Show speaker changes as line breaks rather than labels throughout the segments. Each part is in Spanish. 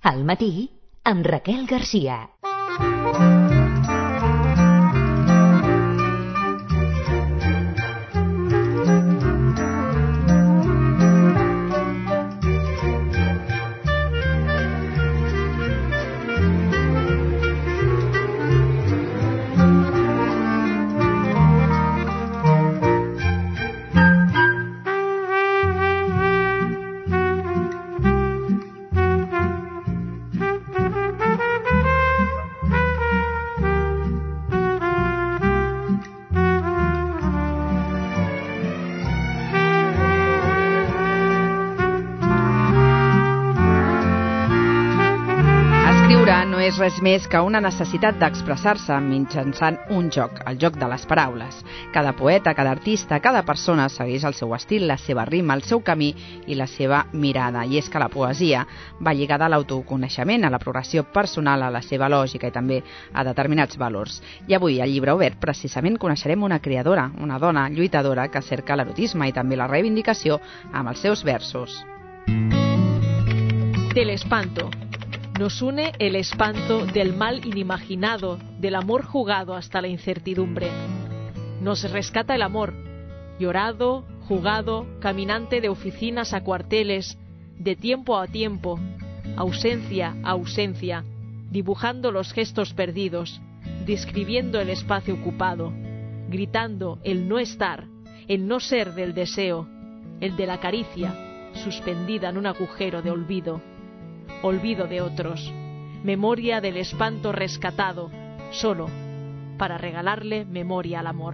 Al matí, amb Raquel Garcia.
És res més que una necessitat d'expressar-se mitjançant un joc, el joc de les paraules. Cada poeta, cada artista, cada persona segueix el seu estil, la seva rima, el seu camí i la seva mirada. I és que la poesia va lligada a l'autoconeixement, a la progressió personal, a la seva lògica i també a determinats valors. I avui, al Llibre Obert, precisament coneixerem una creadora, una dona lluitadora que cerca l'erotisme i també la reivindicació amb els seus versos.
Del espanto. Nos une el espanto del mal inimaginado, del amor jugado hasta la incertidumbre. Nos rescata el amor, llorado, jugado, caminante de oficinas a cuarteles, de tiempo a tiempo, ausencia a ausencia, dibujando los gestos perdidos, describiendo el espacio ocupado, gritando el no estar, el no ser del deseo, el de la caricia, suspendida en un agujero de olvido. Olvido de otros, memoria del espanto rescatado, solo para regalarle memoria al amor.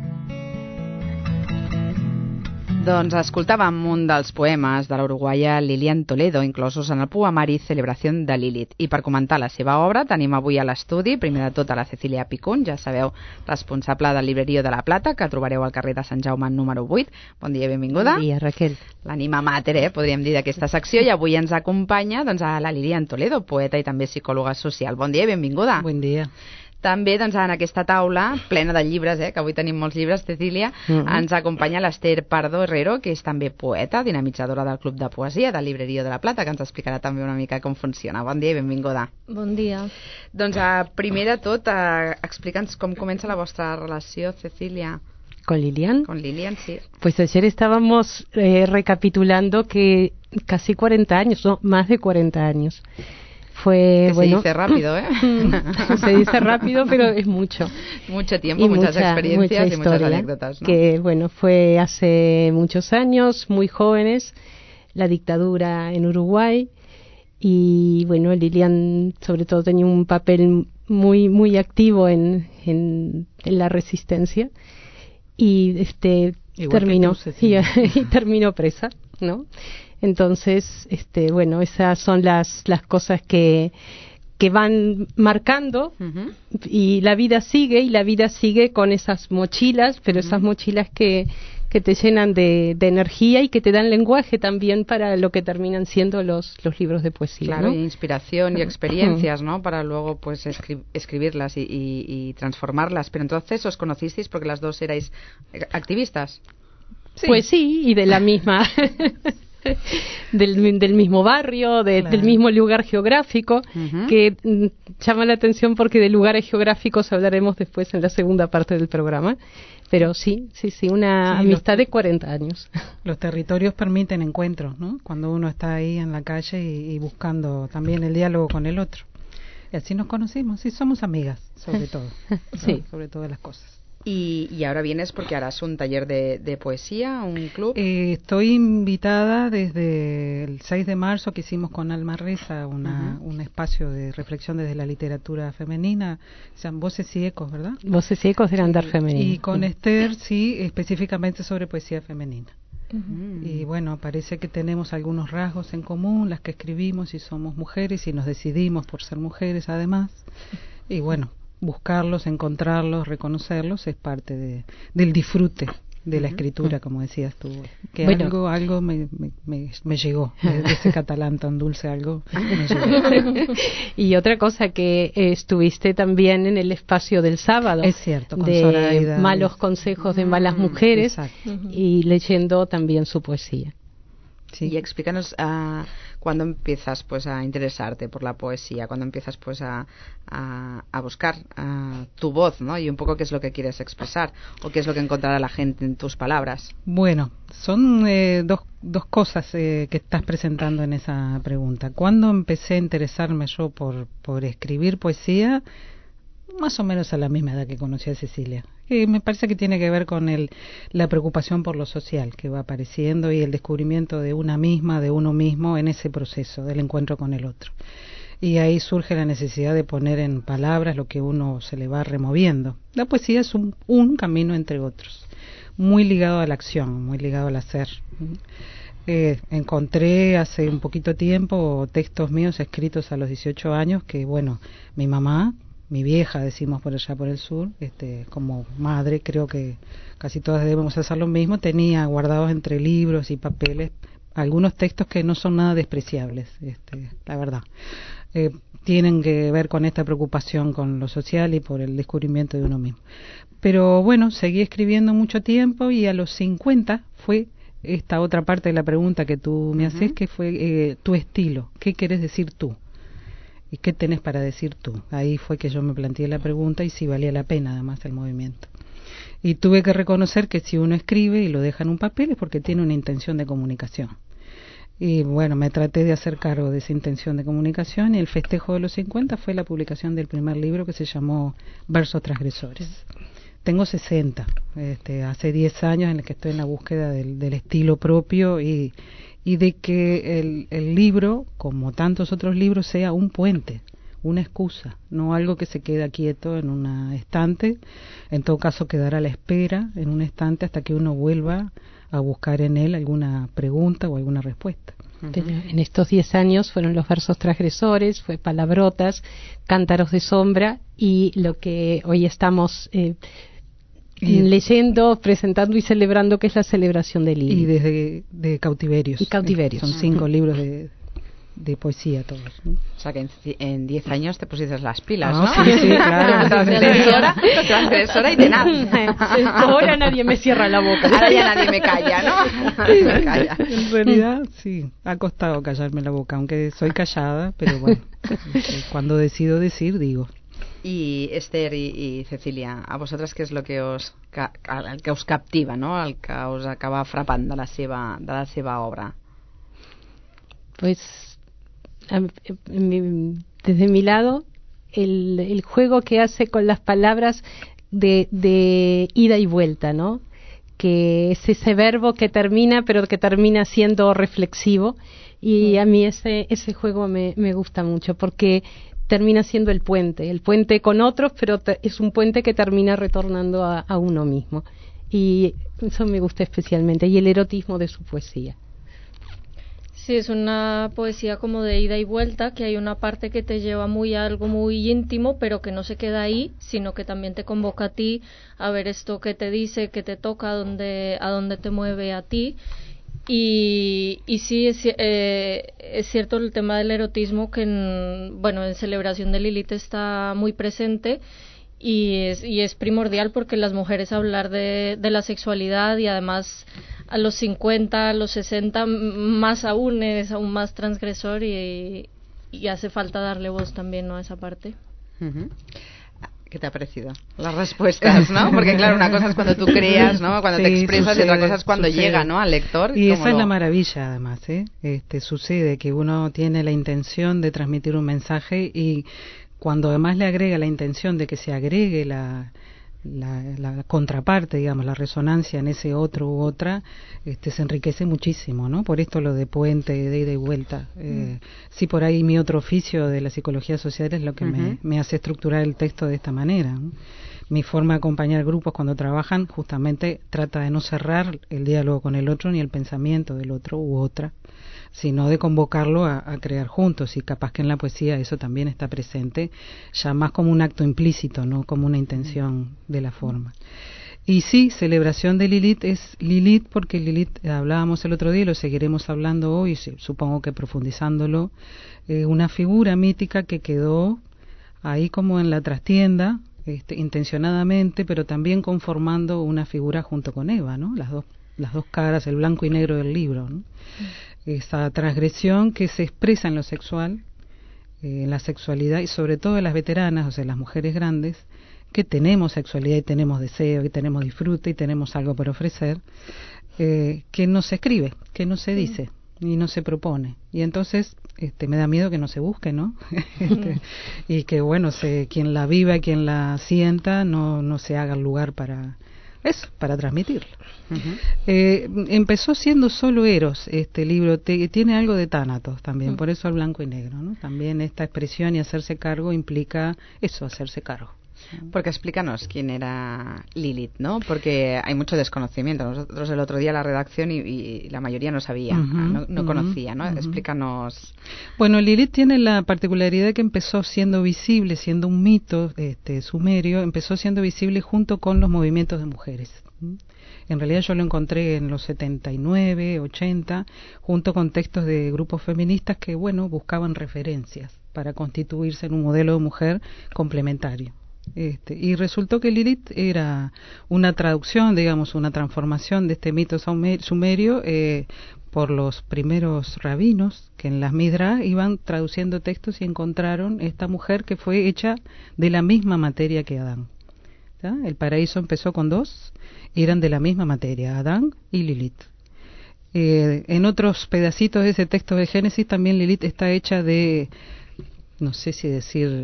Doncs escoltàvem un dels poemes de l'uruguaia Lilian Toledo, inclosos en el poemari Celebració de Lilith. I per comentar la seva obra tenim avui a l'estudi, primer de tot, a la Cecília Picún, ja sabeu, responsable del Librerío de la Plata, que trobareu al carrer de Sant Jaume número 8. Bon dia i benvinguda.
Bon dia, Raquel.
L'ànima mater, podríem dir, d'aquesta secció, i avui ens acompanya doncs, a la Lilian Toledo, poeta i també psicòloga social. Bon dia i benvinguda.
Bon dia.
També doncs, en aquesta taula, plena de llibres, que avui tenim molts llibres, Cecília, ens acompanya l'Ester Pardo Herrero, que és també poeta, dinamitzadora del Club de Poesia del Librerío de la Plata, que ens explicarà també una mica com funciona. Bon dia i benvinguda.
Bon dia.
Doncs primer de tot, explica'ns com comença la vostra relació, Cecília.
¿Con Lilian?
Con Lilian, sí.
Pues ayer estábamos recapitulando que casi 40 años, no, más de 40 años. Fue,
que
bueno,
se dice rápido,
se dice rápido, pero es mucho.
Mucho tiempo, muchas experiencias y muchas anécdotas, ¿no?
Que, bueno, fue hace muchos años, muy jóvenes, la dictadura en Uruguay. Y, bueno, Lilian, sobre todo, tenía un papel muy activo en la resistencia. Y terminó presa, ¿no? Entonces, bueno, esas son las cosas que van marcando. Y la vida sigue con esas mochilas, pero esas mochilas que te llenan de energía y que te dan lenguaje también para lo que terminan siendo los libros de poesía.
Claro,
¿no?
y inspiración y experiencias, ¿no? Para luego pues escribirlas y transformarlas. Pero entonces os conocisteis porque las dos erais activistas.
Sí. Pues sí, y de la misma... del mismo barrio, del mismo lugar geográfico, que llama la atención porque de lugares geográficos hablaremos después en la segunda parte del programa. Pero sí, una amistad de 40 años.
Los territorios permiten encuentros, ¿no? Cuando uno está ahí en la calle y buscando también el diálogo con el otro. Y así nos conocimos, y somos amigas, sobre todo.
Sí.
Sobre todas las cosas.
Y ahora vienes porque harás un taller de poesía, un club.
Estoy invitada desde el 6 de marzo que hicimos con Alma Reza un espacio de reflexión desde la literatura femenina, se llaman Voces y Ecos, ¿verdad?
Voces y Ecos del andar femenino.
Y con Esther, sí, específicamente sobre poesía femenina. Y bueno, parece que tenemos algunos rasgos en común, las que escribimos y somos mujeres y nos decidimos por ser mujeres además. Y bueno, buscarlos, encontrarlos, reconocerlos es parte del disfrute de la escritura, como decías tú, que bueno, algo me llegó de ese catalán tan dulce, algo me llegó.
Y otra cosa que estuviste también en el espacio del sábado,
es cierto, con
de
Zoraida,
malos consejos de malas mujeres,
exacto.
Y leyendo también su poesía.
Sí.
Y explícanos cuándo empiezas pues a interesarte por la poesía, cuándo empiezas pues a buscar tu voz, ¿no? Y un poco qué es lo que quieres expresar o qué es lo que encontrará la gente en tus palabras.
Bueno, son dos cosas que estás presentando en esa pregunta. ¿Cuándo empecé a interesarme yo por escribir poesía? Más o menos a la misma edad que conocí a Cecilia. Me parece que tiene que ver con la preocupación por lo social que va apareciendo y el descubrimiento de una misma, de uno mismo en ese proceso del encuentro con el otro. Y ahí surge la necesidad de poner en palabras lo que uno se le va removiendo. La poesía es un camino entre otros, muy ligado a la acción, muy ligado al hacer. Encontré hace un poquito tiempo textos míos escritos a los 18 años que, bueno, mi mamá, mi vieja, decimos por allá por el sur, como madre, creo que casi todas debemos hacer lo mismo, tenía guardados entre libros y papeles algunos textos que no son nada despreciables, la verdad. Tienen que ver con esta preocupación con lo social y por el descubrimiento de uno mismo. Pero bueno, seguí escribiendo mucho tiempo y a los 50 fue esta otra parte de la pregunta que tú me haces, que fue tu estilo. ¿Qué quieres decir tú? ¿Y qué tenés para decir tú? Ahí fue que yo me planteé la pregunta y si valía la pena además el movimiento. Y tuve que reconocer que si uno escribe y lo deja en un papel es porque tiene una intención de comunicación. Y bueno, me traté de hacer cargo de esa intención de comunicación y el festejo de los 50 fue la publicación del primer libro que se llamó Versos Transgresores. Tengo 60, hace 10 años en el que estoy en la búsqueda del estilo propio y de que el libro, como tantos otros libros, sea un puente, una excusa, no algo que se queda quieto en un estante, en todo caso quedará a la espera en un estante hasta que uno vuelva a buscar en él alguna pregunta o alguna respuesta.
En estos 10 años fueron los versos transgresores, fue palabrotas, cántaros de sombra y lo que hoy estamos leyendo, presentando y celebrando, que es la celebración de Lili.
Y desde de cautiverios.
Y cautiverios.
Son 5 libros de poesía todos.
O sea que en 10 años te pusiste las pilas,
¿no?
¿no?
Sí, claro.
transgresora y tenaz.
Ahora nadie me cierra la boca.
Ahora ya nadie me calla, ¿no? Me calla.
En realidad, sí, ha costado callarme la boca, aunque soy callada, pero bueno, cuando decido decir, digo.
Y Esther y Cecilia, a vosotras què és el que us captiva, no? El que us acaba frapant de la seva obra?
Pues desde mi lado el juego que hace con las palabras de ida y vuelta, ¿no? Que es ese verbo que termina, pero que termina siendo reflexivo, y a mí ese juego me gusta mucho porque termina siendo el puente con otros, pero es un puente que termina retornando a uno mismo, y eso me gusta especialmente, y el erotismo de su poesía.
Sí, es una poesía como de ida y vuelta, que hay una parte que te lleva a algo muy íntimo, pero que no se queda ahí, sino que también te convoca a ti a ver esto que te dice, que te toca, a dónde te mueve a ti. Y sí, es cierto el tema del erotismo que en Celebración de Lilith está muy presente. Y es primordial porque las mujeres hablar de la sexualidad, y además a los 50, a los 60 más aún, es aún más transgresor, y hace falta darle voz también, ¿no?, a esa parte.
¿Qué te ha parecido? Las respuestas, ¿no? Porque claro, una cosa es cuando tú creas, ¿no? Cuando te expresas, y otra cosa es cuando llega, ¿no?, al lector.
Y esa es la maravilla, además, sucede que uno tiene la intención de transmitir un mensaje, y cuando además le agrega la intención de que se agregue la contraparte, digamos, la resonancia en ese otro u otra, se enriquece muchísimo, ¿no? Por esto lo de puente, de ida y vuelta. Sí, por ahí mi otro oficio de la psicología social es lo que me hace estructurar el texto de esta manera, ¿no? Mi forma de acompañar grupos cuando trabajan justamente trata de no cerrar el diálogo con el otro ni el pensamiento del otro u otra, sino de convocarlo a crear juntos, y capaz que en la poesía eso también está presente, ya más como un acto implícito, no como una intención de la forma. Y sí, Celebración de Lilith es Lilith porque Lilith, hablábamos el otro día y lo seguiremos hablando hoy, supongo que profundizándolo, una figura mítica que quedó ahí como en la trastienda, intencionadamente, pero también conformando una figura junto con Eva, ¿no? Las dos caras, el blanco y negro del libro, ¿no? esa transgresión que se expresa en lo sexual, en la sexualidad, y sobre todo en las veteranas, o sea, las mujeres grandes, que tenemos sexualidad y tenemos deseo y tenemos disfrute y tenemos algo por ofrecer, que no se escribe, que no se dice y no se propone. Y entonces me da miedo que no se busque, ¿no? Y que, bueno, quien la viva, quien la sienta, no se haga el lugar para eso, para transmitirlo. Empezó siendo solo Eros este libro, tiene algo de Tánatos también, por eso el blanco y negro, ¿no? También esta expresión y hacerse cargo implica eso, hacerse cargo.
Porque explícanos quién era Lilith, ¿no? Porque hay mucho desconocimiento. Nosotros el otro día la redacción y la mayoría no sabía, no conocía, ¿no? Explícanos.
Bueno, Lilith tiene la particularidad que empezó siendo visible, siendo un mito sumerio, empezó siendo visible junto con los movimientos de mujeres. En realidad yo lo encontré en los 79, 80, junto con textos de grupos feministas que, bueno, buscaban referencias para constituirse en un modelo de mujer complementario. Y resultó que Lilith era una traducción, digamos, una transformación de este mito sumerio por los primeros rabinos que en las Midrash iban traduciendo textos y encontraron esta mujer que fue hecha de la misma materia que Adán. ¿Ya? El paraíso empezó con dos, eran de la misma materia, Adán y Lilith. En otros pedacitos de ese texto de Génesis también Lilith está hecha de, no sé si decir,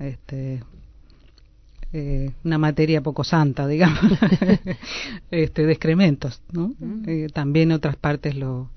una materia poco santa, digamos, de excrementos, ¿no? También otras partes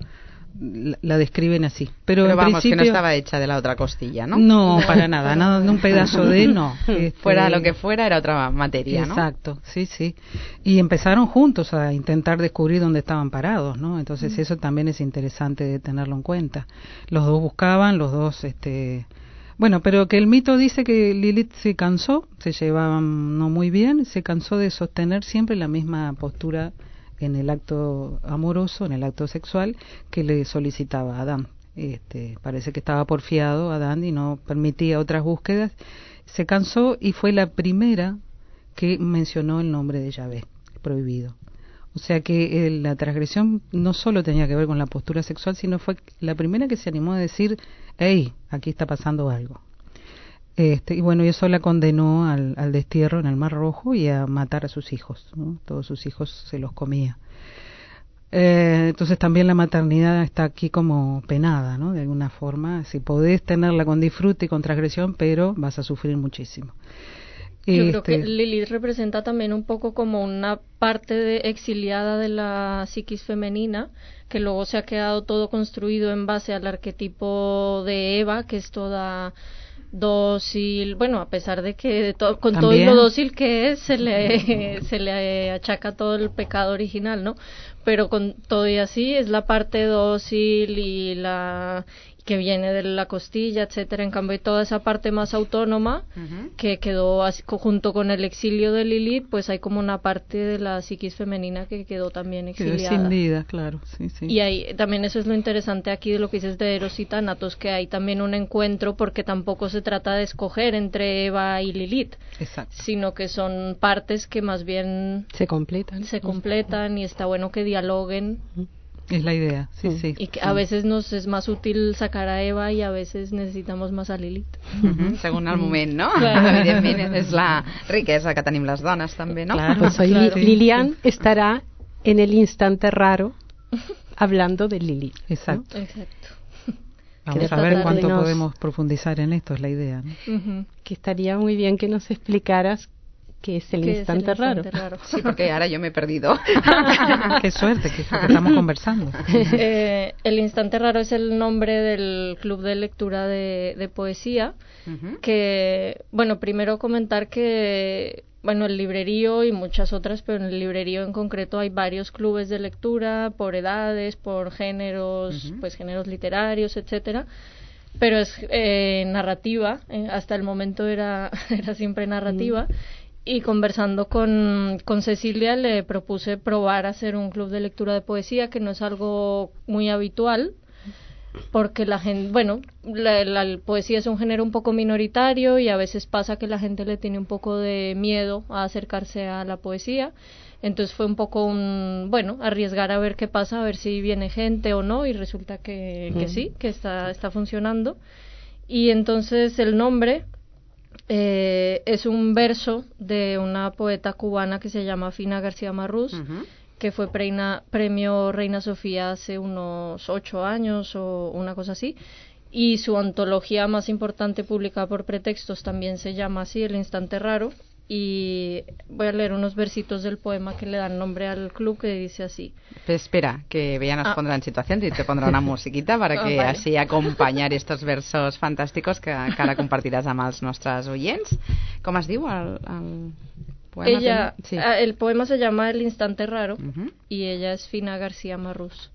la describen así. Pero en
vamos,
principio,
que no estaba hecha de la otra costilla, ¿no?
No, para nada, un pedazo de, no.
Fuera lo que fuera, era otra materia, ¿no?
Exacto, sí. Y empezaron juntos a intentar descubrir dónde estaban parados, ¿no? Entonces eso también es interesante de tenerlo en cuenta. Los dos buscaban, los dos, bueno, pero que el mito dice que Lilith se cansó, se llevaban no muy bien, se cansó de sostener siempre la misma postura en el acto amoroso, en el acto sexual, que le solicitaba a Adán. Parece que estaba porfiado Adán y no permitía otras búsquedas. Se cansó y fue la primera que mencionó el nombre de Yahvé, prohibido. O sea que la transgresión no solo tenía que ver con la postura sexual, sino fue la primera que se animó a decir, hey, aquí está pasando algo. Y bueno, y eso la condenó al destierro en el Mar Rojo y a matar a sus hijos, ¿no? Todos sus hijos se los comía. Entonces también la maternidad está aquí como penada, ¿no? De alguna forma, si podés tenerla con disfrute y con transgresión, pero vas a sufrir muchísimo.
Yo creo que Lilith representa también un poco como una parte exiliada de la psiquis femenina, que luego se ha quedado todo construido en base al arquetipo de Eva, que es toda dócil, bueno, a pesar de que con todo lo dócil que es, se le achaca todo el pecado original, ¿no? Pero con todo y así es la parte dócil y la que viene de la costilla, etcétera. En cambio, toda esa parte más autónoma que quedó así, junto con el exilio de Lilith, pues hay como una parte de la psiquis femenina que quedó también exiliada.
Quedó escindida, claro, sí.
Y ahí también eso es lo interesante aquí de lo que dices de Eros y Tánatos, que hay también un encuentro, porque tampoco se trata de escoger entre Eva y Lilith, sino que son partes que más bien
se completan
y está bueno que dialoguen.
Es la idea, sí.
Y que a veces nos es más útil sacar a Eva y a veces necesitamos más a Lilith.
Según el moment, no? Evidentment, és la riquesa que tenim les dones també, no?
Claro, pues hoy Lilian estará en el instante raro hablando de Lilith.
Exacto.
Exacto.
Vamos a ver cuánto podemos profundizar en esto, es la idea, ¿no?
Que estaría muy bien que nos explicaras que es el instante raro.
Sí, porque ahora yo me he perdido.
Qué suerte que estamos conversando.
El instante raro es el nombre del club de lectura de poesía, que, bueno, primero comentar que, bueno, el librerío y muchas otras, pero en el librerío en concreto hay varios clubes de lectura por edades, por géneros, pues géneros literarios, etcétera. Pero es narrativa, hasta el momento era siempre narrativa. Y conversando con Cecilia le propuse probar a hacer un club de lectura de poesía, que no es algo muy habitual, porque la gente, bueno, la poesía es un género un poco minoritario y a veces pasa que la gente le tiene un poco de miedo a acercarse a la poesía. Entonces fue un poco arriesgar a ver qué pasa, a ver si viene gente o no, y resulta que sí, que está funcionando. Y entonces el nombre es un verso de una poeta cubana que se llama Fina García Marrús, que fue premio Reina Sofía hace unos 8 años o una cosa así, y su antología más importante publicada por Pretextos también se llama así, El Instante Raro, y voy a leer unos versitos del poema que le dan nombre al club, que dice así.
Pero espera, que Bella nos pondrá en situación y te pondrà una musiquita para que
vale.
así acompanyar estos versos fantàsticos que ara compartiràs amb els nostres oients. Com es diu el poema?
Sí. El poema se llama El Instante Raro, y ella es Fina García Marrús.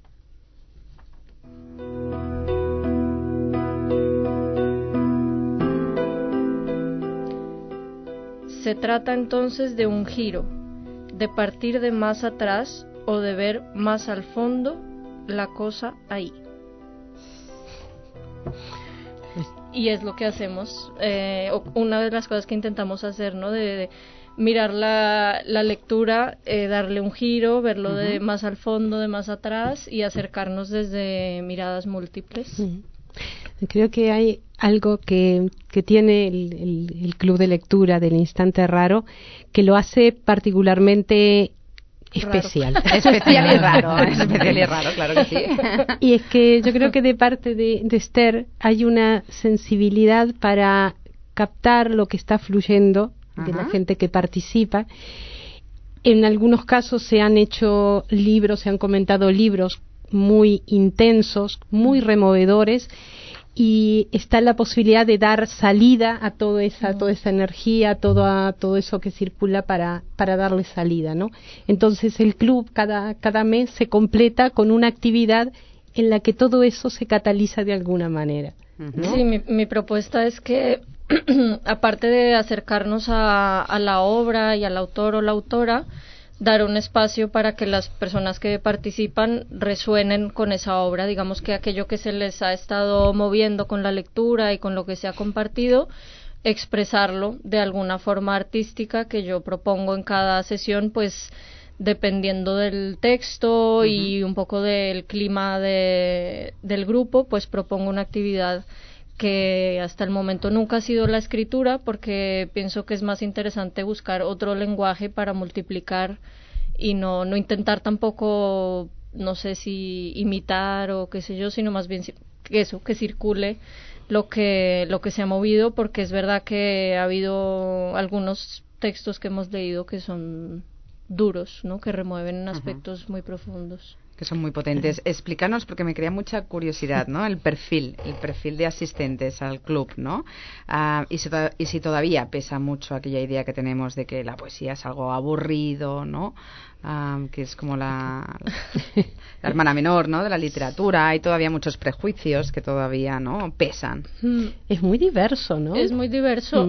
Se trata entonces de un giro, de partir de más atrás o de ver más al fondo la cosa ahí. Y es lo que hacemos, una de las cosas que intentamos hacer, ¿no? De mirar la lectura, darle un giro, verlo de más al fondo, de más atrás, y acercarnos desde miradas múltiples.
Creo que hay algo que tiene el club de lectura del Instante Raro, que lo hace particularmente especial.
Especial y raro, claro que sí.
Y es que yo creo que de parte de Esther hay una sensibilidad para captar lo que está fluyendo de la gente que participa. En algunos casos se han hecho libros, se han comentado libros muy intensos, muy removedores, y está la posibilidad de dar salida a toda esa energía, todo eso que circula para darle salida, ¿no? Entonces el club cada mes se completa con una actividad en la que todo eso se cataliza de alguna manera, ¿no?
Sí, mi propuesta es que aparte de acercarnos a la obra y al autor o la autora, dar un espacio para que las personas que participan resuenen con esa obra, digamos que aquello que se les ha estado moviendo con la lectura y con lo que se ha compartido, expresarlo de alguna forma artística que yo propongo en cada sesión, pues dependiendo del texto y un poco del clima del grupo, pues propongo una actividad que hasta el momento nunca ha sido la escritura, porque pienso que es más interesante buscar otro lenguaje para multiplicar y no intentar tampoco, no sé si imitar o qué sé yo, sino más bien que circule lo que se ha movido, porque es verdad que ha habido algunos textos que hemos leído que son duros, ¿no? Que remueven aspectos muy profundos.
Que son muy potentes. Explícanos, porque me crea mucha curiosidad, ¿no? El perfil de asistentes al club, ¿no? Y si todavía pesa mucho aquella idea que tenemos de que la poesía es algo aburrido, ¿no? Que es como la hermana menor, ¿no? De la literatura. Hay todavía muchos prejuicios que todavía, ¿no? Pesan.
Es muy diverso, ¿no?
Es muy diverso.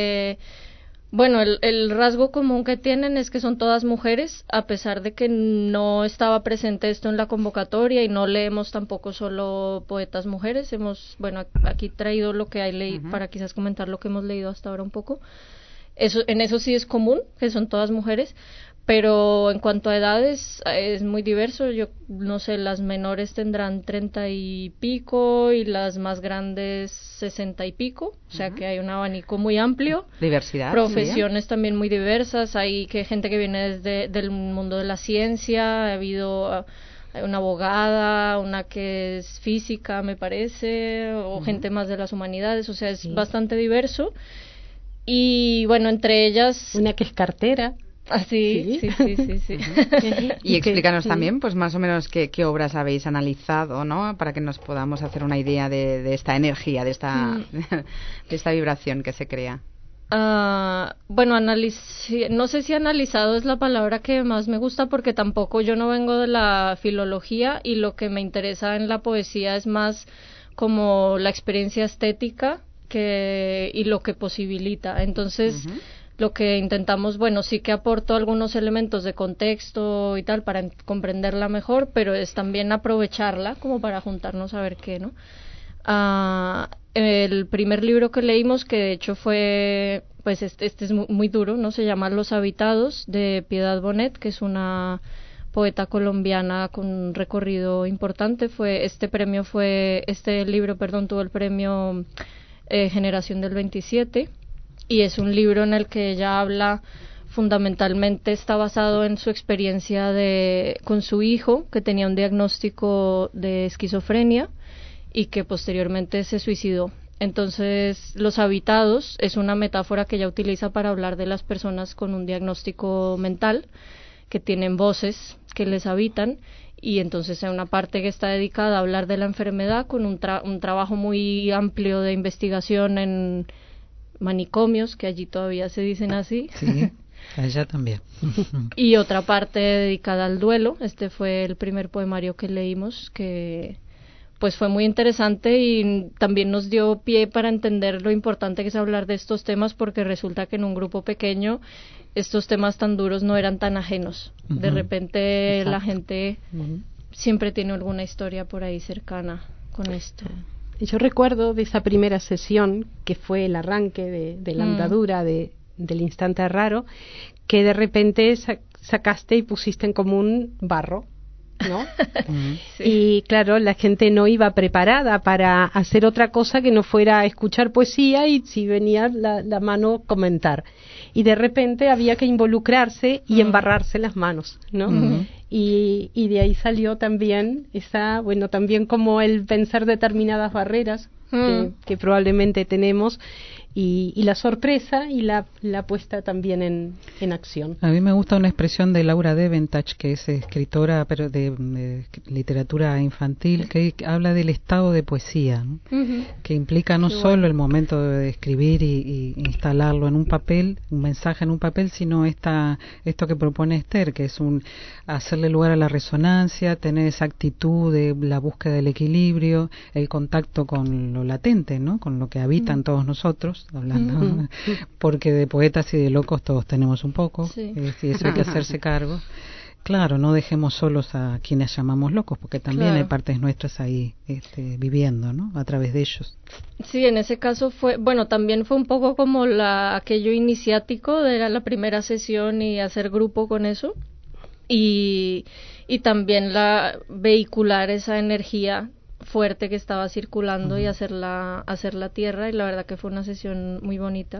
Bueno, el rasgo común que tienen es que son todas mujeres, a pesar de que no estaba presente esto en la convocatoria y no leemos tampoco solo poetas mujeres. Hemos, aquí traído lo que hay leído para quizás comentar lo que hemos leído hasta ahora un poco. En eso sí es común, que son todas mujeres, pero en cuanto a edades es muy diverso. Yo no sé, las menores tendrán 30 y pico y las más grandes 60 y pico, o sea que hay un abanico muy amplio.
Diversidad.
Profesiones también muy diversas. Hay gente que viene del mundo de la ciencia, ha habido una abogada, una que es física, me parece, o gente más de las humanidades, o sea, es bastante diverso. Y bueno, entre ellas...
Una que es cartera.
Sí.
Y explícanos también, pues más o menos qué obras habéis analizado, ¿no? Para que nos podamos hacer una idea de esta energía, de esta vibración que se crea.
No sé si analizado es la palabra que más me gusta, porque tampoco yo no vengo de la filología, y lo que me interesa en la poesía es más como la experiencia estética y lo que posibilita. Entonces, lo que intentamos, bueno, sí que aporto algunos elementos de contexto y tal para comprenderla mejor, pero es también aprovecharla como para juntarnos a ver qué, ¿no? El primer libro que leímos, que de hecho fue, pues este es muy duro, ¿no? Se llama Los Habitados, de Piedad Bonet, que es una poeta colombiana con un recorrido importante. Este libro, tuvo el premio Generación del 27, y es un libro en el que ella habla, fundamentalmente está basado en su experiencia con su hijo, que tenía un diagnóstico de esquizofrenia y que posteriormente se suicidó. Entonces, Los Habitados es una metáfora que ella utiliza para hablar de las personas con un diagnóstico mental, que tienen voces que les habitan, y entonces hay una parte que está dedicada a hablar de la enfermedad, con un trabajo muy amplio de investigación en manicomios, que allí todavía se dicen así.
Sí, allá también.
Y otra parte dedicada al duelo. Este fue el primer poemario que leímos, que pues fue muy interesante y también nos dio pie para entender lo importante que es hablar de estos temas, porque resulta que en un grupo pequeño estos temas tan duros no eran tan ajenos. De repente la gente siempre tiene alguna historia por ahí cercana con esto.
Yo recuerdo de esa primera sesión, que fue el arranque de la andadura del instante raro, que de repente sacaste y pusiste en común barro, ¿no? Sí. Y claro, la gente no iba preparada para hacer otra cosa que no fuera escuchar poesía, y si venía la mano, comentar. Y de repente había que involucrarse y embarrarse las manos, ¿no? Y de ahí salió también también como el vencer determinadas barreras que probablemente tenemos, y la sorpresa y la puesta también en acción.
A mí me gusta una expresión de Laura Deventach, que es escritora pero de literatura infantil, que habla del estado de poesía, ¿no? Que implica no solo el momento de escribir y instalarlo en un papel, un mensaje en un papel, sino esto que propone Esther, que es hacerle lugar a la resonancia, tener esa actitud de la búsqueda del equilibrio, el contacto con lo latente, ¿no? Con lo que habita en todos nosotros, hablando, porque de poetas y de locos todos tenemos un poco, y eso hay que hacerse cargo. Claro, no dejemos solos a quienes llamamos locos, porque también hay partes nuestras ahí viviendo, ¿no? A través de ellos.
Sí, en ese caso también fue un poco como aquello iniciático de la primera sesión y hacer grupo con eso, y también vehicular esa energía fuerte que estaba circulando y hacerla tierra, y la verdad que fue una sesión muy bonita.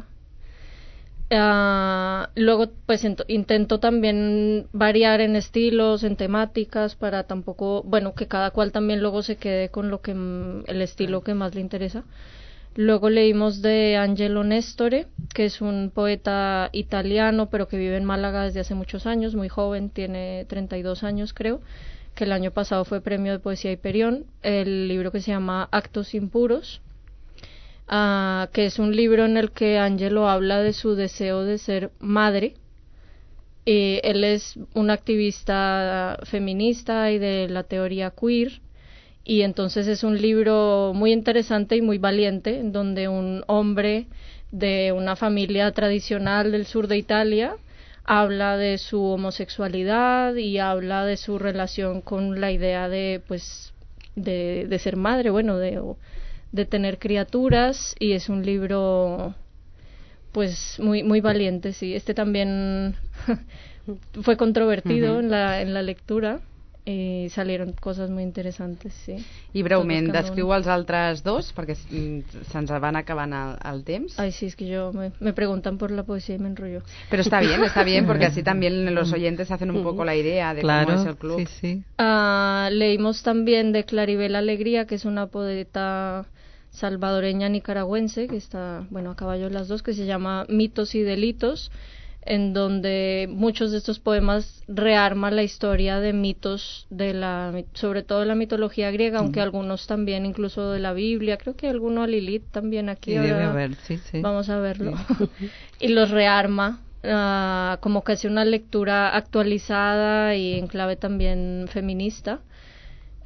Luego pues intento también variar en estilos, en temáticas, para tampoco, que cada cual también luego se quede con el estilo que más le interesa. Luego leímos de Angelo Nestore, que es un poeta italiano pero que vive en Málaga desde hace muchos años, muy joven, tiene 32 años creo, que el año pasado fue premio de poesía Hiperión. El libro que se llama Actos Impuros, que es un libro en el que Angelo habla de su deseo de ser madre. Él es un activista feminista y de la teoría queer, y entonces es un libro muy interesante y muy valiente, en donde un hombre de una familia tradicional del sur de Italia habla de su homosexualidad y habla de su relación con la idea de ser madre, de tener criaturas, y es un libro pues muy muy valiente. Sí, también fue controvertido en la lectura, i salieron coses molt interessantes, sí.
I breument, descriu els altres dos, perquè se'ns van acabant el temps.
Ay, sí, es que me preguntan por la poesía y me enrollo.
Pero está bien, porque así también los oyentes hacen un poco la idea de cómo es el club.
Sí.
Leímos también de Claribel Alegría, que es una poeta salvadoreña nicaragüense, que está, a caballo las dos, que se llama Mitos y Delitos, en donde muchos de estos poemas rearman la historia de mitos sobre todo de la mitología griega, aunque algunos también incluso de la Biblia, creo que alguno a Lilith también aquí.
Sí, debe haber, sí.
Vamos a verlo. Sí. Y los rearma, como que hace una lectura actualizada y en clave también feminista.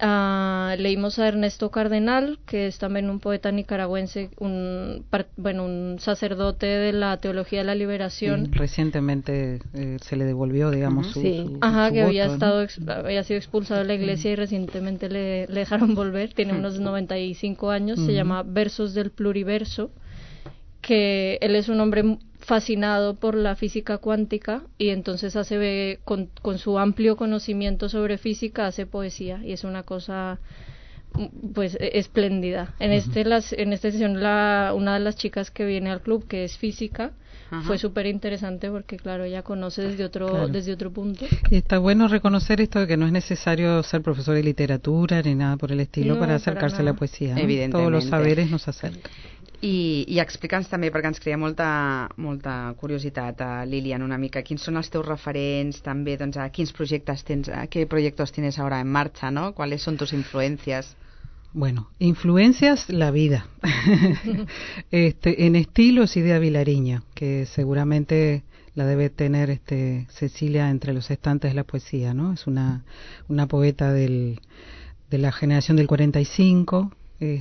Leímos a Ernesto Cardenal, que es también un poeta nicaragüense, un sacerdote de la teología de la liberación.
Sí, recientemente se le devolvió, digamos, su
que
voto,
había sido expulsado de la iglesia y recientemente le dejaron volver. Tiene unos 95 años, se llama Versos del Pluriverso, que él es un hombre fascinado por la física cuántica y entonces con su amplio conocimiento sobre física hace poesía y es una cosa pues espléndida. En esta sesión una de las chicas que viene al club, que es física, fue súper interesante porque claro, ella conoce desde otro punto.
Y está bueno reconocer esto de que no es necesario ser profesor de literatura ni nada por el estilo para acercarse a la poesía, ¿no?
Evidentemente.
Todos los saberes nos acercan.
I explica'ns també, perquè ens crea molta curiositat, Lilian, una mica, quins són els teus referents, també, doncs, a quins projectes tens, a qué proyectos tienes ahora en marcha, ¿no? ¿Cuáles son tus influencias?
Bueno, influencias, la vida. En estilos, Idea Vilariño, que seguramente la debe tener Cecilia entre los estantes de la poesía, ¿no? Es una poeta de la generación del 45,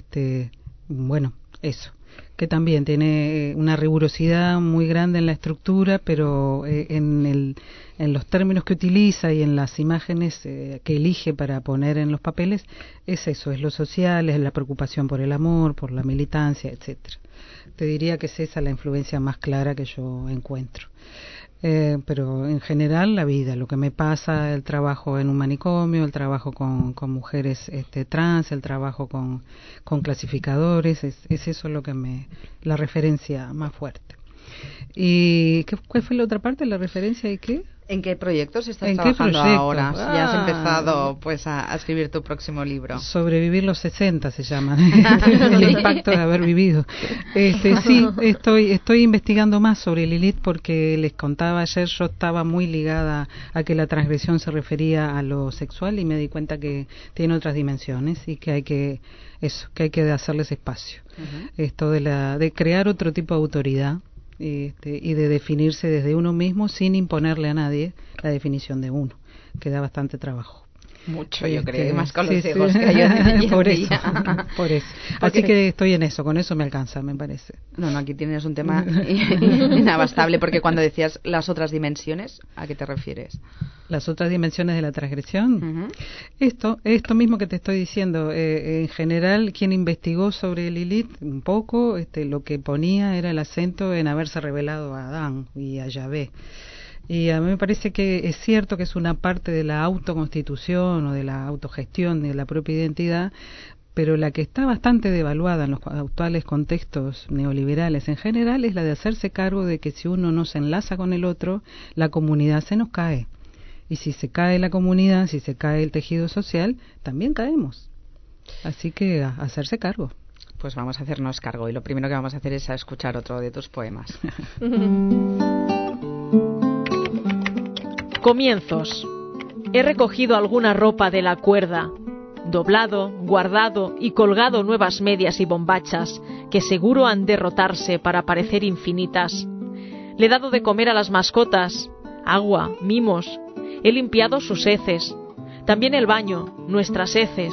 bueno, eso, que también tiene una rigurosidad muy grande en la estructura, pero en los términos que utiliza y en las imágenes que elige para poner en los papeles, es eso, es lo social, es la preocupación por el amor, por la militancia, etcétera. Te diría que es esa la influencia más clara que yo encuentro. Pero en general la vida, lo que me pasa, el trabajo en un manicomio, el trabajo con mujeres trans, el trabajo con clasificadores, es eso lo que la referencia más fuerte. ¿Y cuál fue la otra parte, la referencia y qué?
¿En qué proyectos estás trabajando ahora? Si ya has empezado pues a escribir tu próximo libro.
Sobrevivir los 60 se llama, el impacto de haber vivido. Sí, estoy investigando más sobre Lilith porque les contaba ayer, yo estaba muy ligada a que la transgresión se refería a lo sexual y me di cuenta que tiene otras dimensiones y que hay que hacerles espacio. Esto de crear otro tipo de autoridad. Y de definirse desde uno mismo sin imponerle a nadie la definición de uno, que da bastante trabajo.
Mucho, yo creo, más con los hijos que hay
por eso. Así que estoy en eso, con eso me alcanza, me parece.
No, aquí tienes un tema inabastable, porque cuando decías las otras dimensiones, ¿a qué te refieres?
Las otras dimensiones de la transgresión. Esto mismo que te estoy diciendo, en general, quien investigó sobre Lilith un poco, lo que ponía era el acento en haberse revelado a Adán y a Yahvé. Y a mí me parece que es cierto que es una parte de la autoconstitución o de la autogestión de la propia identidad, pero la que está bastante devaluada en los actuales contextos neoliberales en general es la de hacerse cargo de que si uno no se enlaza con el otro, la comunidad se nos cae. Y si se cae la comunidad, si se cae el tejido social, también caemos. Así que a hacerse cargo.
Pues vamos a hacernos cargo y lo primero que vamos a hacer es a escuchar otro de tus poemas.
Comienzos. He recogido alguna ropa de la cuerda, doblado, guardado y colgado nuevas medias y bombachas que seguro han de rotarse para parecer infinitas. Le he dado de comer a las mascotas, agua, mimos. He limpiado sus heces. También el baño, nuestras heces,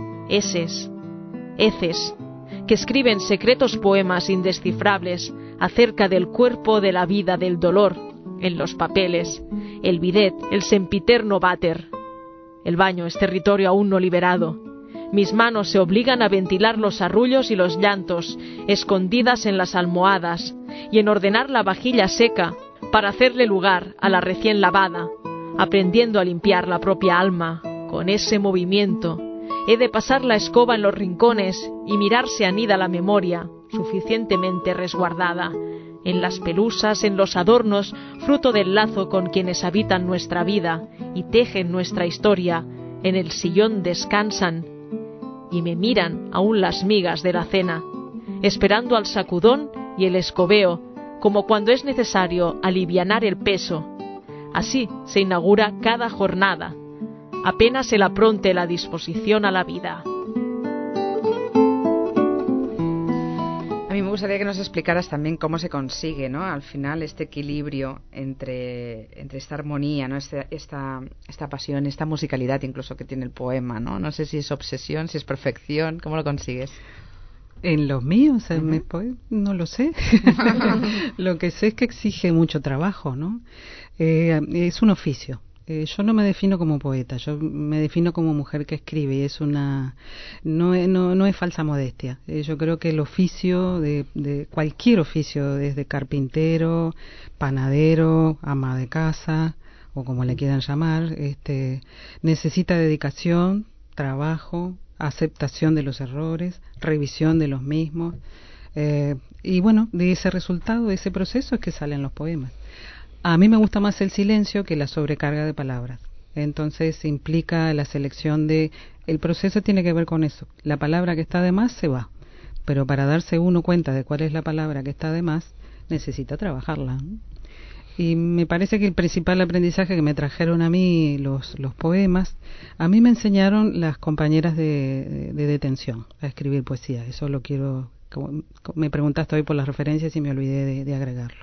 que escriben secretos poemas indescifrables acerca del cuerpo, de la vida, del dolor, en los papeles, el bidet, el sempiterno váter. El baño es territorio aún no liberado. Mis manos se obligan a ventilar los arrullos y los llantos, escondidas en las almohadas, y en ordenar la vajilla seca para hacerle lugar a la recién lavada, aprendiendo a limpiar la propia alma con ese movimiento. He de pasar la escoba en los rincones y mirar si anida la memoria, suficientemente resguardada, en las pelusas, en los adornos, fruto del lazo con quienes habitan nuestra vida y tejen nuestra historia. En el sillón descansan y me miran aún las migas de la cena, esperando al sacudón y el escobeo, como cuando es necesario alivianar el peso. Así se inaugura cada jornada, apenas el apronte la disposición a la vida.
A mí me me gustaría que nos explicaras también cómo se consigue, ¿no? Al final este equilibrio entre esta armonía, ¿no? Esta pasión, esta musicalidad incluso que tiene el poema, ¿no? No sé si es obsesión, si es perfección, ¿cómo lo consigues?
En los míos, no lo sé. Lo que sé es que exige mucho trabajo, ¿no? Es un oficio. Yo no me defino como poeta, yo me defino como mujer que escribe y es no es falsa modestia. Yo creo que el oficio de cualquier oficio, desde carpintero, panadero, ama de casa o como le quieran llamar, necesita dedicación, trabajo, aceptación de los errores, revisión de los mismos. Y bueno, de ese resultado, de ese proceso es que salen los poemas. A mí me gusta más el silencio que la sobrecarga de palabras. Entonces implica la selección el proceso tiene que ver con eso. La palabra que está de más se va. Pero para darse uno cuenta de cuál es la palabra que está de más, necesita trabajarla, ¿no? Y me parece que el principal aprendizaje que me trajeron a mí los poemas, a mí me enseñaron las compañeras de detención a escribir poesía. Eso lo quiero, como me preguntaste hoy por las referencias y me olvidé de agregarlo.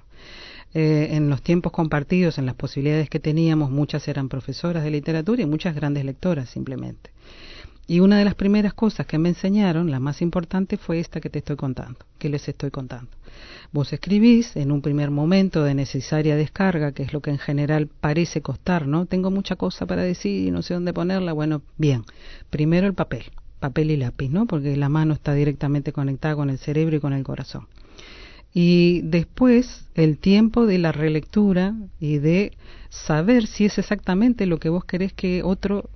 En los tiempos compartidos, en las posibilidades que teníamos, muchas eran profesoras de literatura y muchas grandes lectoras simplemente. Y una de las primeras cosas que me enseñaron, la más importante, fue esta que te estoy contando, que les estoy contando. Vos escribís en un primer momento de necesaria descarga, que es lo que en general parece costar, ¿no? Tengo mucha cosa para decir y no sé dónde ponerla. Bueno, bien, primero el papel y lápiz, ¿no? Porque la mano está directamente conectada con el cerebro y con el corazón. Y después el tiempo de la relectura y de saber si es exactamente lo que vos querés que a otro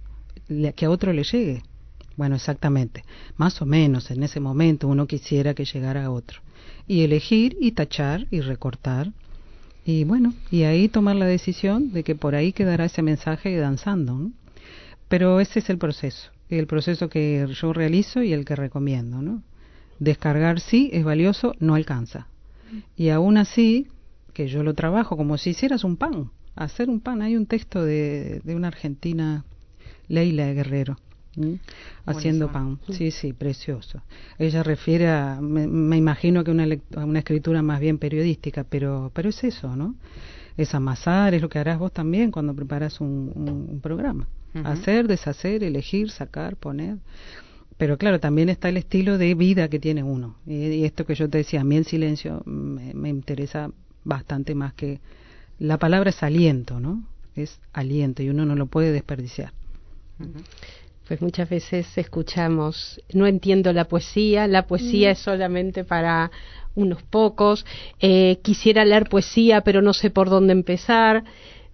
le llegue. Bueno, exactamente, más o menos en ese momento uno quisiera que llegara a otro. Y elegir y tachar y recortar. Y bueno, y ahí tomar la decisión de que por ahí quedará ese mensaje danzando, ¿no? Pero ese es el proceso que yo realizo y el que recomiendo, ¿no? Descargar sí es valioso, no alcanza. Y aún así, que yo lo trabajo como si hicieras un pan, hacer un pan. Hay un texto de una argentina, Leila Guerrero, haciendo pan. Sí, precioso. Ella refiere me imagino que a una escritura más bien periodística, pero es eso, ¿no? Es amasar, es lo que harás vos también cuando preparas un programa. Hacer, deshacer, elegir, sacar, poner. Pero claro, también está el estilo de vida que tiene uno. Y esto que yo te decía, a mí el silencio me interesa bastante más que... La palabra es aliento, ¿no? Es aliento y uno no lo puede desperdiciar.
Pues muchas veces escuchamos, no entiendo la poesía es solamente para unos pocos, quisiera leer poesía pero no sé por dónde empezar.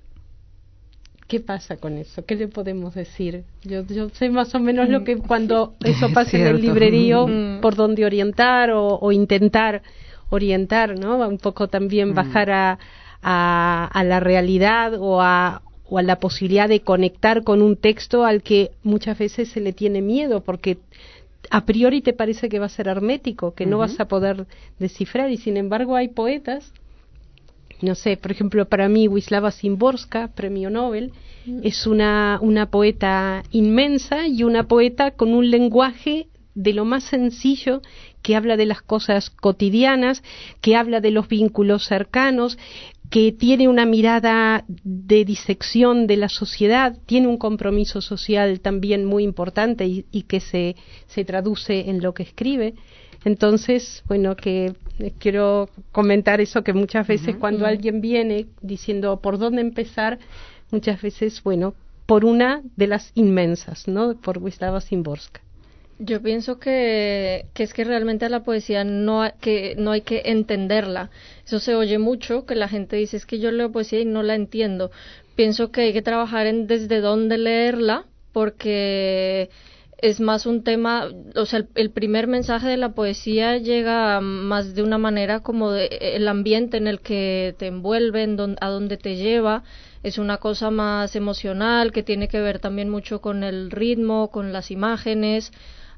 ¿Qué pasa con eso? ¿Qué le podemos decir? Yo sé más o menos lo que cuando eso pasa en el librerío, por dónde orientar o intentar orientar, ¿no? Un poco también bajar a la realidad o a la posibilidad de conectar con un texto al que muchas veces se le tiene miedo porque a priori te parece que va a ser hermético, que no vas a poder descifrar y sin embargo hay poetas. No sé, por ejemplo, para mí Wisława Szymborska, premio Nobel, es una poeta inmensa y una poeta con un lenguaje de lo más sencillo, que habla de las cosas cotidianas, que habla de los vínculos cercanos, que tiene una mirada de disección de la sociedad, tiene un compromiso social también muy importante y que se traduce en lo que escribe. Entonces, bueno, que quiero comentar eso, que muchas veces cuando alguien viene diciendo por dónde empezar, muchas veces, bueno, por una de las inmensas, ¿no? Por Wisława Szymborska.
Yo pienso que es que realmente a la poesía no hay que entenderla. Eso se oye mucho, que la gente dice es que yo leo poesía y no la entiendo. Pienso que hay que trabajar en desde dónde leerla, porque es más un tema, o sea, el primer mensaje de la poesía llega más de una manera como el ambiente en el que te envuelve, a dónde te lleva. Es una cosa más emocional que tiene que ver también mucho con el ritmo, con las imágenes.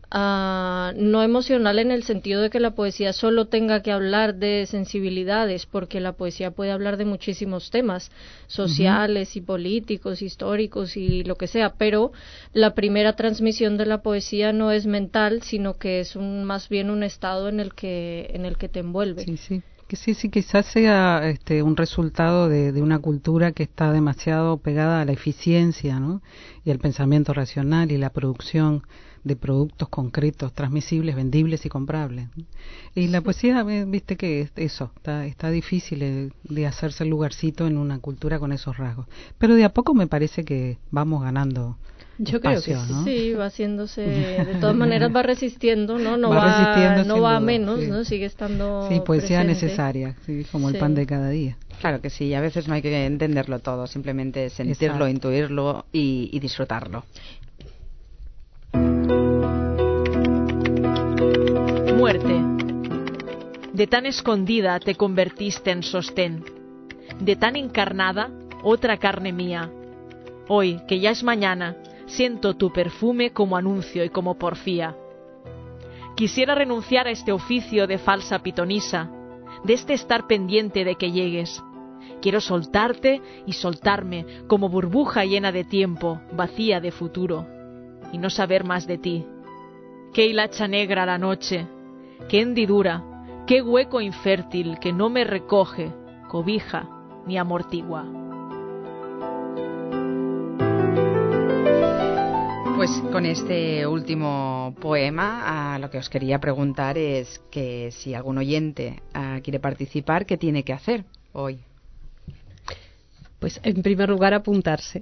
no emocional en el sentido de que la poesía solo tenga que hablar de sensibilidades, porque la poesía puede hablar de muchísimos temas sociales y políticos, históricos y lo que sea, pero la primera transmisión de la poesía no es mental, sino que es más bien un estado en el que te envuelve.
Sí, quizás sea un resultado de una cultura que está demasiado pegada a la eficiencia, ¿no? Y al pensamiento racional y la producción de productos concretos, transmisibles, vendibles y comprables. Y la poesía, viste que eso, está difícil de hacerse el lugarcito en una cultura con esos rasgos. Pero de a poco me parece que vamos ganando.
Yo
espacio,
creo que
¿no?
sí, va haciéndose, de todas maneras va resistiendo, ¿no? No
resistiendo,
va a
sin duda,
menos,
sí.
¿no? Sigue estando
Sí, poesía
presente.
necesaria, sí, como el pan de cada día.
Claro que sí, a veces no hay que entenderlo todo, simplemente sentirlo,
Exacto.
intuirlo y disfrutarlo.
Muerte. De tan escondida te convertiste en sostén. De tan encarnada, otra carne mía. Hoy, que ya es mañana, siento tu perfume como anuncio y como porfía. Quisiera renunciar a este oficio de falsa pitonisa, de este estar pendiente de que llegues. Quiero soltarte y soltarme como burbuja llena de tiempo, vacía de futuro, y no saber más de ti. Qué hilacha negra la noche, qué hendidura, qué hueco infértil que no me recoge, cobija ni amortigua.
Pues con este último poema, lo que os quería preguntar es que si algún oyente quiere participar, ¿qué tiene que hacer hoy?
Pues en primer lugar apuntarse.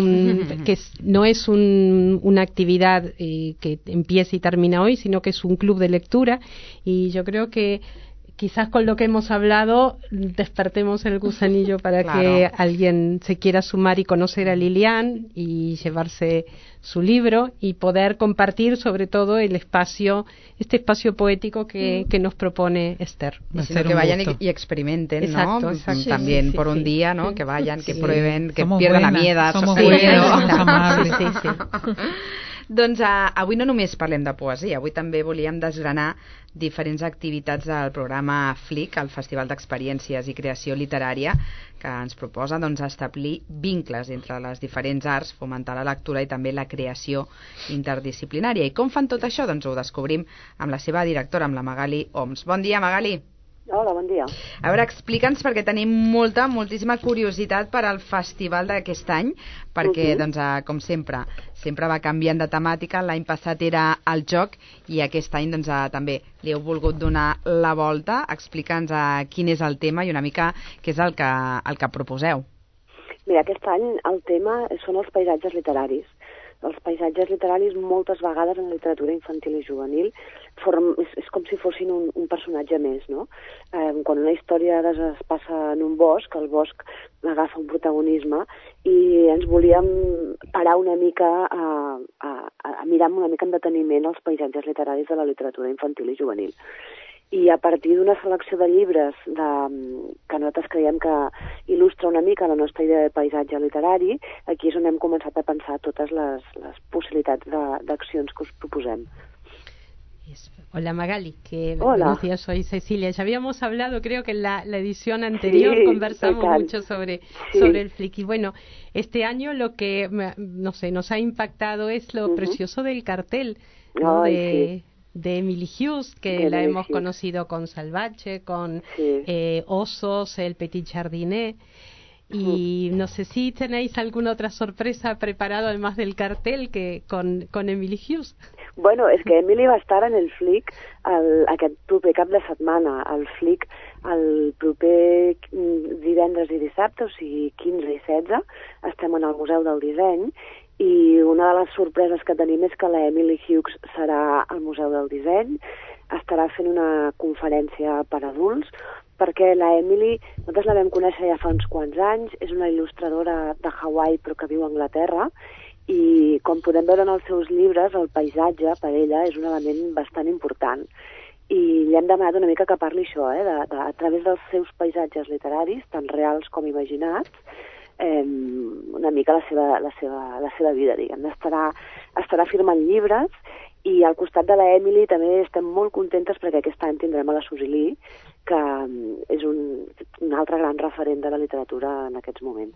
No es una actividad que empieza y termina hoy, sino que es un club de lectura, y yo creo que quizás con lo que hemos hablado despertemos el gusanillo para que alguien se quiera sumar y conocer a Lilian y llevarse su libro y poder compartir sobre todo este espacio poético que nos propone Esther.
Y sino que vayan y experimenten,
exacto,
¿no?
Exacto.
También
sí,
por un
sí.
día, ¿no? Que vayan, que
Sí.
prueben, que
Somos
pierdan
buenas,
la miedo.
somos buenas, somos amables.
Sí.
Doncs avui no només parlem de poesia, avui també volíem desgranar diferents activitats del programa FLIC, el Festival d'Experiències i Creació Literària, que ens proposa establir vincles entre les diferents arts, fomentar la lectura i també la creació interdisciplinària. I com fan tot això? Doncs ho descobrim amb la seva directora, amb la Magali Oms. Bon dia, Magali.
Hola, bon dia.
A veure, explica'ns, perquè tenim moltíssima curiositat per al festival d'aquest any, perquè, com sempre va canviant de temàtica. L'any passat era el joc i aquest any també li heu volgut donar la volta. Explica'ns quin és el tema i una mica què és el que proposeu.
Mira, aquest any el tema són els paisatges literaris. Els paisatges literaris moltes vegades en la literatura infantil i juvenil és com si fossin un personatge més, no? Quan una història es passa en un bosc, el bosc agafa un protagonisme i ens volíem parar una mica a mirar amb una mica en deteniment els paisatges literaris de la literatura infantil i juvenil. I a partir d'una selecció de llibres que nosaltres creiem que il·lustra una mica la nostra idea de paisatge literari, aquí és on hem començat a pensar totes les possibilitats d'accions que us proposem.
Hola Magali,
Hola.
Buenos días, soy Cecilia. Ya habíamos hablado, creo que en la edición anterior conversamos mucho sobre el FLIC. Y bueno, este año lo que nos ha impactado es lo precioso del cartel, ¿no? De Emily Hughes, que la hemos conocido con Salvache, con Osos, el Petit Jardinet. Y no sé si tenéis alguna otra sorpresa preparada además del cartel que con Emily Hughes.
Bueno, és que Emily va estar en el FLIC aquest proper cap de setmana. El FLIC el proper divendres i dissabte, o sigui 15 i 16, estem en el Museu del Disseny i una de les sorpreses que tenim és que la Emily Hughes serà al Museu del Disseny, estarà fent una conferència per adults, perquè la Emily, nosaltres la vam conèixer ja fa uns quants anys, és una il·lustradora de Hawaii però que viu a Anglaterra, i com podem veure en els seus llibres, el paisatge per ella és un element bastant important. I li hem demanat una mica que parli això, a través dels seus paisatges literaris, tant reals com imaginats, una mica la seva vida, diguem. Estarà firmant llibres I al costat de la Emily també estem molt contentes perquè aquest any tindrem a la Suzy Lee, que és un altre gran referent de la literatura en aquests moments.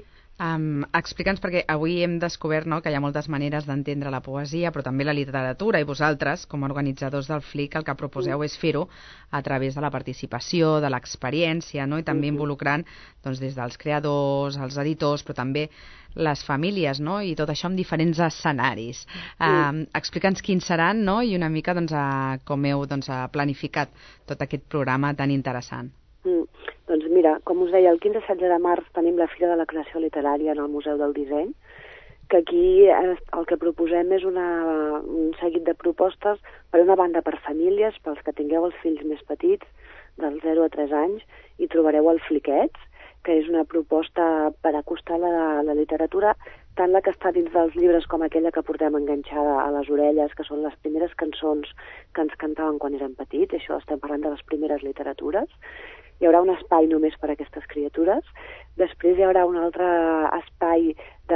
Explica'ns, perquè avui hem descobert, no, que hi ha moltes maneres d'entendre la poesia, però també la literatura, i vosaltres, com a organitzadors del FLIC, el que proposeu és fer-ho a través de la participació, de l'experiència, no? I també involucrant doncs, des dels creadors, els editors, però també les famílies, no? I tot això en diferents escenaris. Explica'ns quins seran, no? I una mica doncs, com heu planificat tot aquest programa tan interessant.
Doncs mira, com us deia, el 15-16 de març tenim la Fira de la Creació Literària en el Museu del Disseny, que aquí el que proposem és un seguit de propostes, per una banda per famílies, pels que tingueu els fills més petits, dels 0 a 3 anys, i trobareu el Fliquets, que és una proposta per acostar la literatura, tant la que està dins dels llibres com aquella que portem enganxada a les orelles, que són les primeres cançons que ens cantaven quan érem petits, això estem parlant de les primeres literatures. Hi haurà un espai només per a aquestes criatures. Després hi haurà un altre espai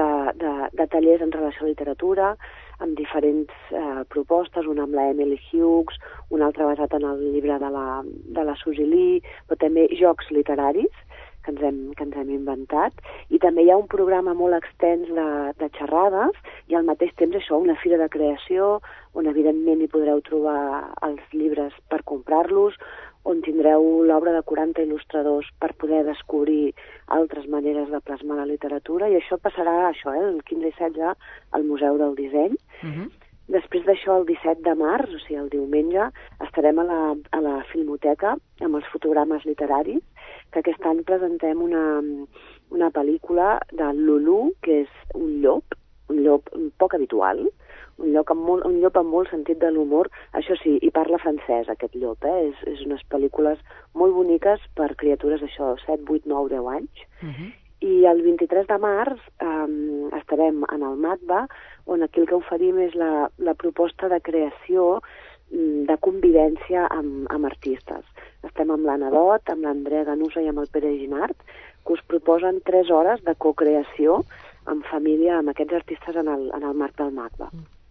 de tallers en relació a literatura, amb diferents propostes, una amb la Emily Hughes, un altre basat en el llibre de la Suzy Lee, però també jocs literaris que ens hem inventat. I també hi ha un programa molt extens de xerrades i al mateix temps això, una fira de creació, on evidentment hi podreu trobar els llibres per comprar-los, on tindreu l'obra de 40 il·lustradors per poder descobrir altres maneres de plasmar la literatura, i això passarà el 15 i 16 al Museu del Disseny. Després d'això, el 17 de març, o sigui, el diumenge, estarem a la Filmoteca amb els fotogrames literaris, que aquest any presentem una pel·lícula de Lulu, que és un llop poc habitual, un llop amb molt sentit de l'humor. Això sí, hi parla francès, aquest llop, És unes pel·lícules molt boniques per criatures d'això, 7, 8, 9, 10 anys. I el 23 de març estarem en el MATBA, on aquí el que oferim és la proposta de creació de convivència amb artistes. Estem amb l'Anna Dot, amb l'Andrea Ganusa i amb el Pere Ginart, que us proposen 3 hores de cocreació en família amb aquests artistes en el marc del MATBA.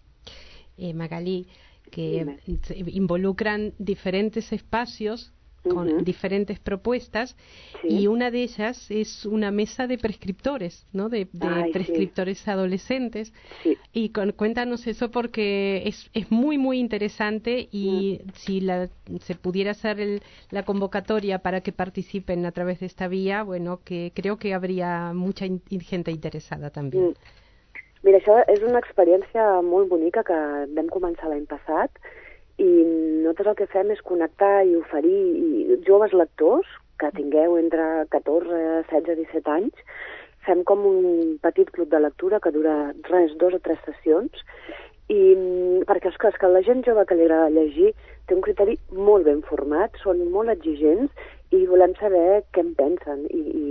Magalí, que involucran diferentes espacios con diferentes propuestas, y una de ellas es una mesa de prescriptores, ¿no? De prescriptores adolescentes. Y cuéntanos eso, porque es muy, muy interesante, y si se pudiera hacer la convocatoria para que participen a través de esta vía, bueno, que creo que habría mucha gente interesada también.
Mira, això és una experiència molt bonica que vam començar l'any passat, i nosaltres el que fem és connectar i oferir joves lectors que tingueu entre 14, 16, 17 anys. Fem com un petit club de lectura que dura 2 o 3 sessions, i perquè és que la gent jove que li agrada llegir té un criteri molt ben format, són molt exigents i volem saber què en pensen,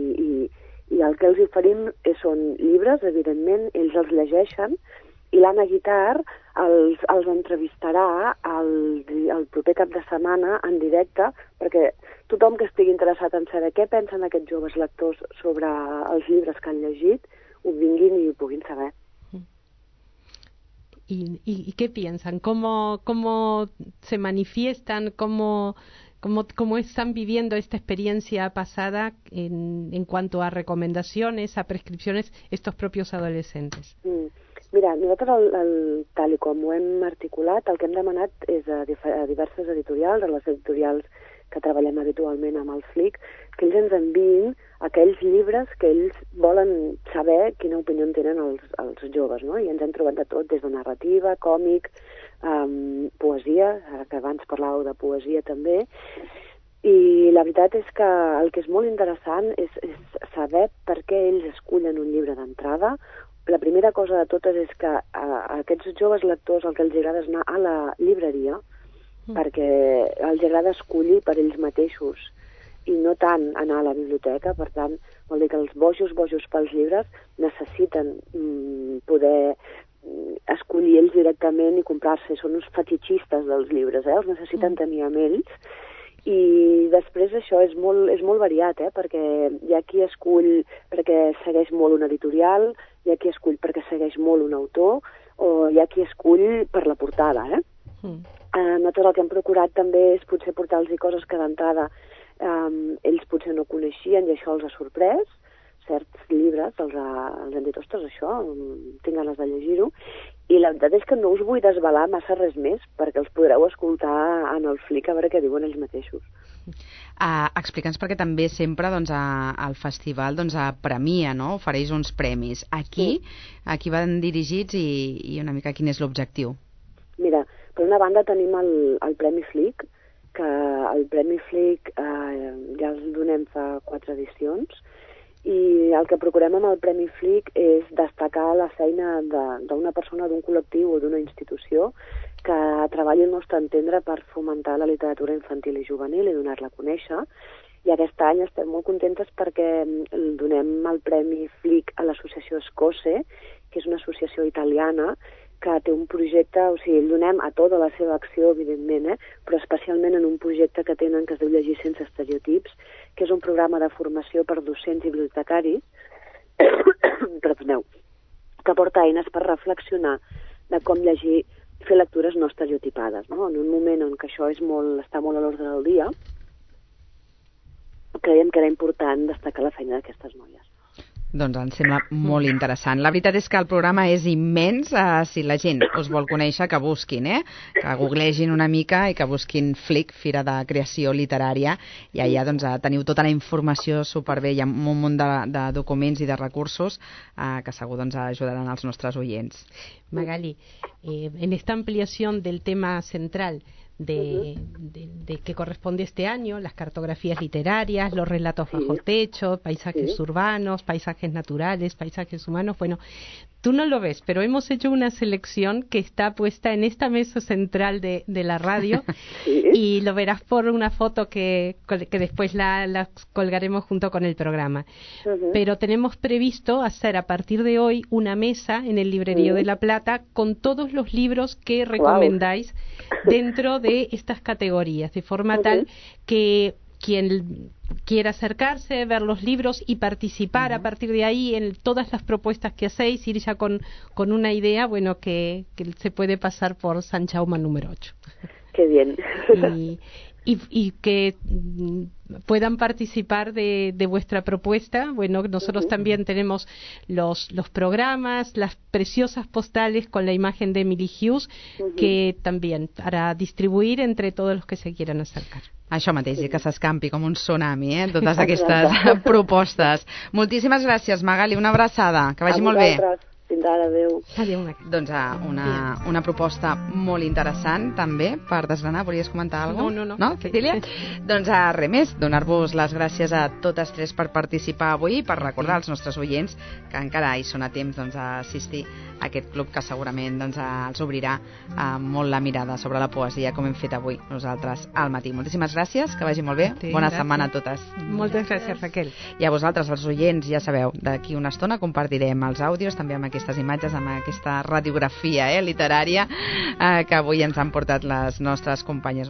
i el que els oferim són llibres, evidentment, ells els llegeixen, i l'Anna Guitar els entrevistarà el proper cap de setmana en directe, perquè tothom que estigui interessat en saber què pensen aquests joves lectors sobre els llibres que han llegit, ho vinguin i ho puguin saber.
¿Y qué piensan? ¿Cómo se manifiestan? ¿Cómo están viviendo esta experiencia pasada en cuanto a recomendaciones, a prescripciones, estos propios adolescentes?
Mira, nosaltres, tal com ho hem articulat, el que hem demanat és a diverses editorials, a les editorials que treballem habitualment amb el FLIC, que ells ens enviïn aquells llibres que ells volen saber quina opinió en tenen els joves, no? I ens hem trobat de tot, des de narrativa, còmic, poesia, ara que abans parlàveu de poesia també, i la veritat és que el que és molt interessant és saber per què ells escullen un llibre d'entrada. La primera cosa de totes és que a aquests joves lectors el que els agrada és anar a la llibreria, perquè els agrada escollir per ells mateixos i no tant anar a la biblioteca. Per tant, vol dir que els bojos pels llibres necessiten poder escollir ells directament i comprar-se. Són uns fetitxistes dels llibres, els necessiten tenir amb ells. I després això és molt variat, perquè hi ha qui escull perquè segueix molt un editorial, hi ha qui escull perquè segueix molt un autor, o hi ha qui escull per la portada, nosaltres el que hem procurat també és potser portar-los coses que d'entrada ells potser no coneixien i això els ha sorprès, certs llibres els han dit, ostres, això, tinc ganes de llegir-ho, i la veritat és que no us vull desvelar massa res més, perquè els podreu escoltar en el Flic a veure què diuen ells mateixos.
Explica'ns perquè també sempre el festival premia, no? Ofereix uns premis. A qui van dirigits i una mica quin és l'objectiu?
Mira, per una banda tenim el Premi Flic, que el Premi Flic ja el donem fa 4 edicions, i el que procurem amb el Premi Flic és destacar la feina d'una persona, d'un col·lectiu o d'una institució que treballi al nostre entendre per fomentar la literatura infantil i juvenil i donar-la a conèixer. I aquest any estem molt contentes perquè donem el Premi Flic a l'associació Escose, que és una associació italiana que té un projecte, o sigui, el donem a tota la seva acció, evidentment, però especialment en un projecte que tenen que es diu Llegir sense estereotips, que és un programa de formació per docents i bibliotecaris, perdoneu, que porta eines per reflexionar de com llegir, fer lectures no estereotipades, no? En un moment en què això està molt a l'ordre del dia, creiem que era important destacar la feina d'aquestes noies.
Doncs em sembla molt interessant. La veritat és que el programa és immens. Si la gent us vol conèixer, que busquin, que googlegin una mica i que busquin Flic, Fira de Creació Literària, i allà teniu tota la informació superbé. Hi ha un munt de documents i de recursos que segur ajudaran als nostres oients.
Magali, en esta ampliación del tema central de que corresponde este año, las cartografías literarias, los relatos bajo techo, paisajes urbanos, paisajes naturales, paisajes humanos, bueno, tú no lo ves, pero hemos hecho una selección que está puesta en esta mesa central de la radio y lo verás por una foto que después la colgaremos junto con el programa. Pero tenemos previsto hacer a partir de hoy una mesa en el Librerío de La Plata con todos los libros que recomendáis dentro de estas categorías, de forma tal que quien quiera acercarse, ver los libros y participar a partir de ahí en todas las propuestas que hacéis, ir ya con una idea, bueno, que se puede pasar por San Jaume número 8.
Qué bien.
Y que puedan participar de vuestra propuesta. Bueno, nosotros también tenemos los programas, las preciosas postales con la imagen de Emily Hughes, que también para distribuir entre todos los que se quieran acercar.
Això mateix, i que s'escampi com un tsunami, totes aquestes propostes. Moltíssimes gràcies, Magali, una abraçada, que vagi molt bé.
Fins ara, adéu.
Doncs una proposta molt interessant, també, per desgranar. Volies comentar alguna cosa?
No.
No, Cecília? Doncs res més, donar-vos les gràcies a totes tres per participar avui i per recordar als nostres oients que encara hi són a temps a assistir a aquest club que segurament els obrirà molt la mirada sobre la poesia, com hem fet avui nosaltres al matí. Moltíssimes gràcies, que vagi molt bé. Bona setmana a totes.
Moltes gràcies, Raquel.
I a vosaltres, els oients, ja sabeu, d'aquí una estona compartirem els àudios, també amb aquestes imatges, amb aquesta radiografia literària que avui ens han portat les nostres companyes.